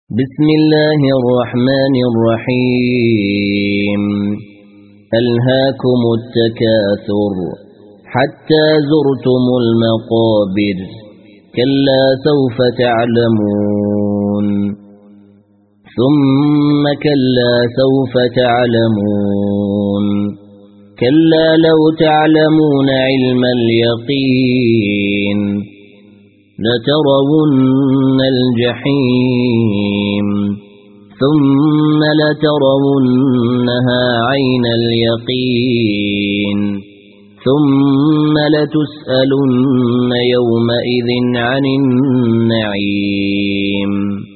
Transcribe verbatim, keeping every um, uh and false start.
بسم الله الرحمن الرحيم ألهاكم التكاثر حتى زرتم المقابر كلا سوف تعلمون ثم كلا سوف تعلمون كلا لو تعلمون علم اليقين لترون الجحيم ثم لترونها عين اليقين ثم لتسألن يومئذ عن النعيم.